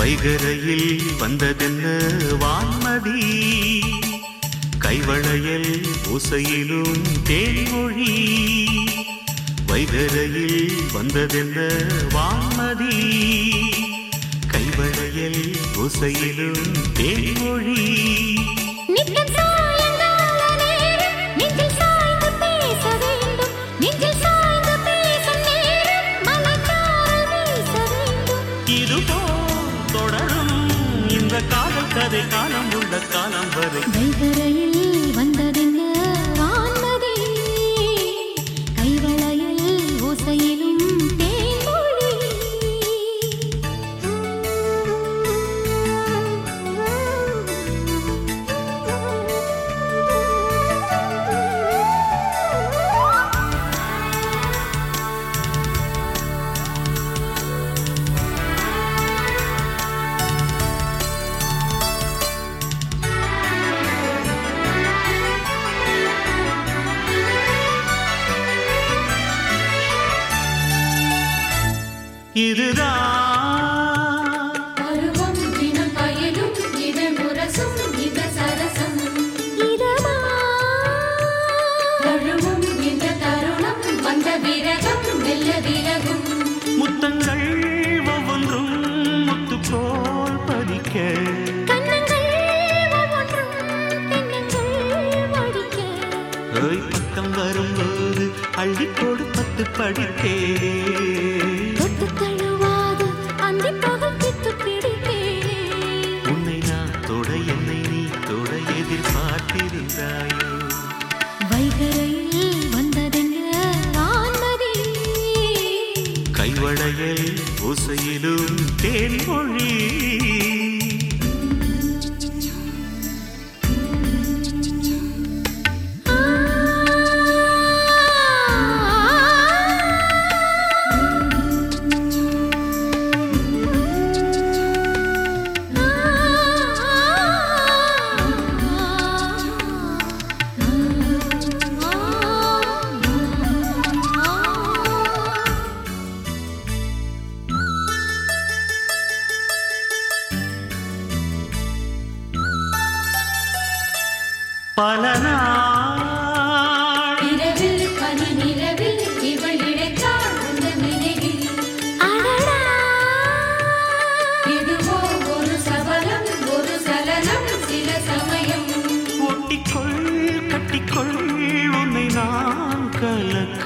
வைகரையில் வந்ததென்ன வான்மதி, கைவளையல் ஓசையிலும் தேன்மொழி. வைகரையில் வந்ததென்ன வான்மதி, கைவளையல் ஓசையிலும் தேன்மொழி. காதல் கதை காலம் உள்ள காலம் வரை வைகரையில் வந்ததென்ன வான்மதி, கைவளையல் ஓசையிலும் தேன்மொழி. இதுதான் பருவம் தினம் பயனும் இது முரசும் இது சரசம். தழுவும் இந்த தருணம் வந்த விரகம் வெல்ல விலகும். முத்தங்கள் ஒவ்வொன்றும் முத்து போல் பதிக்க, கண்ணங்கள் ஒவ்வொன்றும் தென்னங்கள் வடிக்க. பக்கம் வரும்போது அள்ளி கொடு 10 படித்தே. உன்னை நான் தொட என்னை நீ தொட எதிர்பார்த்திருந்தாயோ. வைகரையில் வந்ததென்ன வான்மதி, கைவளையல் ஓசையிலும் தேன்மொழி. பல நாள் இரவில் பனி நிலவில் இவள் இழைத்தாள் உந்த நினைவில். இதுவோ ஒரு சபலம் ஒரு சலனம் சில சமயம். ஒட்டிக்கொள் கட்டிக்கொள் உன்னை நான் கலக்க.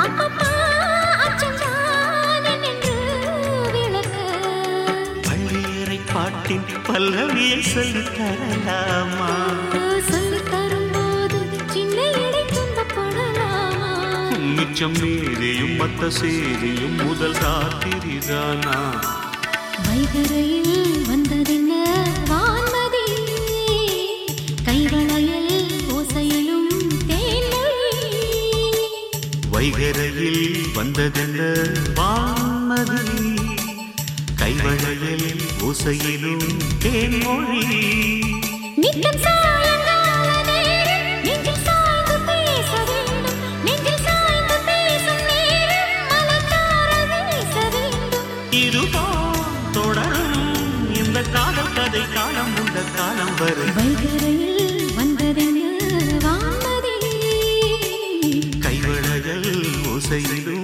பள்ளியறை பாட்டின் பல்லவியை சொல்லித் தரலாமா? மிச்சம் மீறியும் மத்த சேரியும் முதல் ராத்திரிதானா? வைகரையில் வந்ததென்ன வான்மதி, கைவளையல் ஓசையிலும் தேன்மொழி. வைகரையில் வந்ததென்ன வான்மதி, கைவளையல் ஓசையிலும் தேன்மொழி. நித்தம் சாயங்கால நேரம் நெஞ்சில் சாய்ந்து பேச வேண்டும், நெஞ்சில் சாய்ந்து பேசும் நேரம் மலர்த்தாரல் வீச வேண்டும். இதுதான் தொடரும் இந்த காதல் கதை காலம் உள்ள காலம் வரை. வைகரையில் வந்ததென்ன வான்மதி, கைவளையல் ஓசையிலும்